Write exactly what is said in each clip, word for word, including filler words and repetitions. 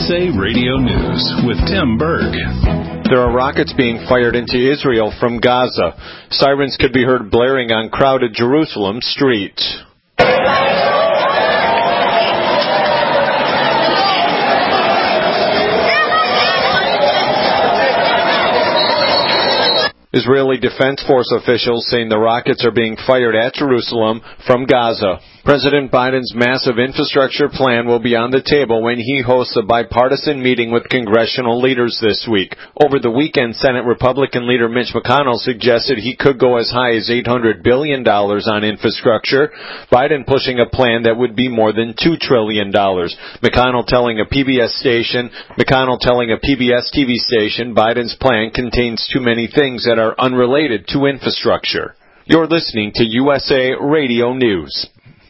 S A Radio News with Tim Berg. There are rockets being fired into Israel from Gaza. Sirens could be heard blaring on crowded Jerusalem streets. Israeli Defense Force officials saying the rockets are being fired at Jerusalem from Gaza. President Biden's massive infrastructure plan will be on the table when he hosts a bipartisan meeting with congressional leaders this week. Over the weekend, Senate Republican leader Mitch McConnell suggested he could go as high as eight hundred billion dollars on infrastructure. Biden pushing a plan that would be more than two trillion dollars. McConnell telling a P B S station, McConnell telling a P B S T V station, Biden's plan contains too many things that are unrelated to infrastructure. You're listening to U S A Radio News.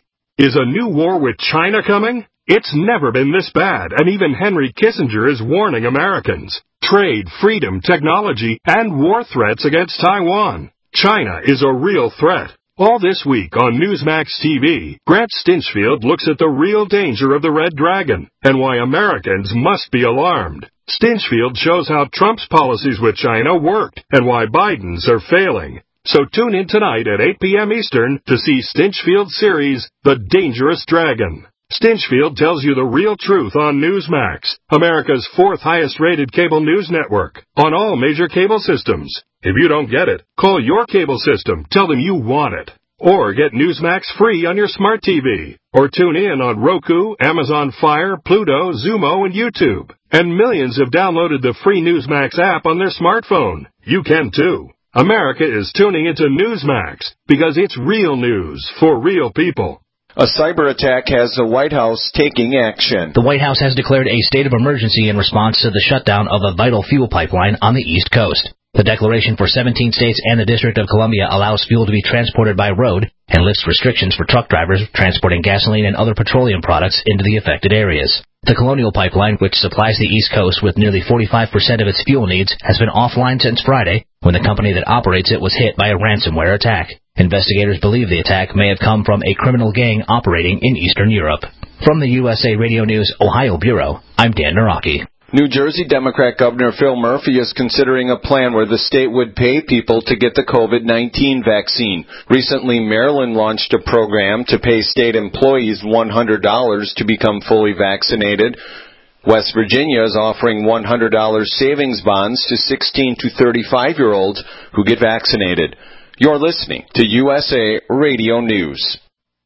Is a new war with China coming? It's never been this bad, and even Henry Kissinger is warning Americans. Trade, freedom, technology, and war threats against Taiwan. China is a real threat. All this week on Newsmax T V, Grant Stinchfield looks at the real danger of the Red Dragon and why Americans must be alarmed. Stinchfield shows how Trump's policies with China worked and why Biden's are failing. So tune in tonight at eight p.m. Eastern to see Stinchfield's series, The Dangerous Dragon. Stinchfield tells you the real truth on Newsmax, America's fourth highest-rated cable news network, on all major cable systems. If you don't get it, call your cable system, tell them you want it. Or get Newsmax free on your smart T V. Or tune in on Roku, Amazon Fire, Pluto, Zumo, and YouTube. And millions have downloaded the free Newsmax app on their smartphone. You can too. America is tuning into Newsmax because it's real news for real people. A cyber attack has the White House taking action. The White House has declared a state of emergency in response to the shutdown of a vital fuel pipeline on the East Coast. The declaration for seventeen states and the District of Columbia allows fuel to be transported by road and lifts restrictions for truck drivers transporting gasoline and other petroleum products into the affected areas. The Colonial Pipeline, which supplies the East Coast with nearly forty-five percent of its fuel needs, has been offline since Friday when the company that operates it was hit by a ransomware attack. Investigators believe the attack may have come from a criminal gang operating in Eastern Europe. From the U S A Radio News Ohio Bureau, I'm Dan Naraki. New Jersey Democrat Governor Phil Murphy is considering a plan where the state would pay people to get the COVID nineteen vaccine. Recently, Maryland launched a program to pay state employees one hundred dollars to become fully vaccinated. West Virginia is offering one hundred dollars savings bonds to sixteen to thirty-five-year-olds who get vaccinated. You're listening to U S A Radio News.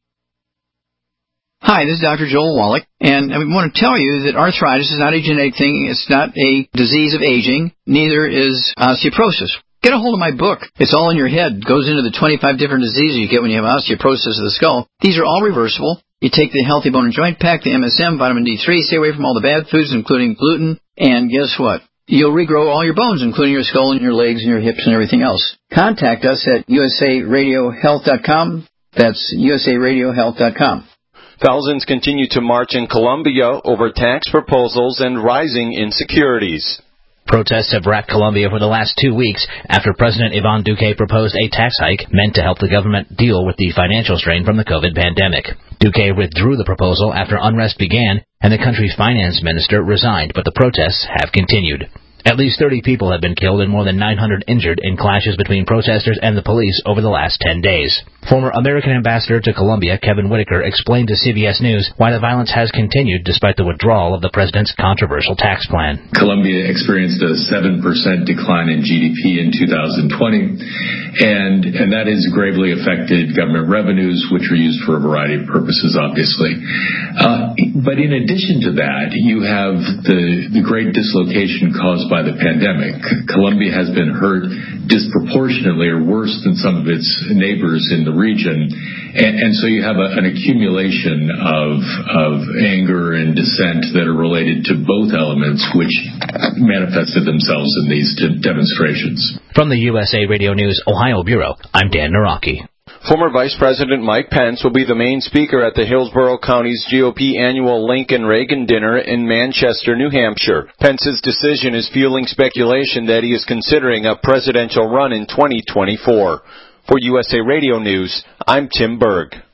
Hi, this is Doctor Joel Wallach, and I want to tell you that arthritis is not a genetic thing. It's not a disease of aging. Neither is osteoporosis. Get a hold of my book. It's all in your head. It goes into the twenty-five different diseases you get when you have osteoporosis of the skull. These are all reversible. You take the Healthy Bone and Joint Pack, the M S M, vitamin D three, stay away from all the bad foods, including gluten, and guess what? You'll regrow all your bones, including your skull and your legs and your hips and everything else. Contact us at U S A radio health dot com. That's U S A radio health dot com. Thousands continue to march in Colombia over tax proposals and rising insecurities. Protests have racked Colombia for the last two weeks after President Iván Duque proposed a tax hike meant to help the government deal with the financial strain from the COVID pandemic. Duque withdrew the proposal after unrest began and the country's finance minister resigned, but the protests have continued. At least thirty people have been killed and more than nine hundred injured in clashes between protesters and the police over the last ten days. Former American ambassador to Colombia, Kevin Whitaker, explained to C B S News why the violence has continued despite the withdrawal of the president's controversial tax plan. Colombia experienced a seven percent decline in G D P in two thousand twenty, and, and that has gravely affected government revenues, which are used for a variety of purposes, obviously. Uh, but in addition to that, you have the, the great dislocation caused by the pandemic. Colombia has been hurt disproportionately or worse than some of its neighbors in the region. And, and so you have a, an accumulation of, of anger and dissent that are related to both elements, which manifested themselves in these demonstrations. From the U S A Radio News Ohio Bureau, I'm Dan Naraki. Former Vice President Mike Pence will be the main speaker at the Hillsborough County's G O P annual Lincoln Reagan dinner in Manchester, New Hampshire. Pence's decision is fueling speculation that he is considering a presidential run in twenty twenty-four. For U S A Radio News, I'm Tim Berg.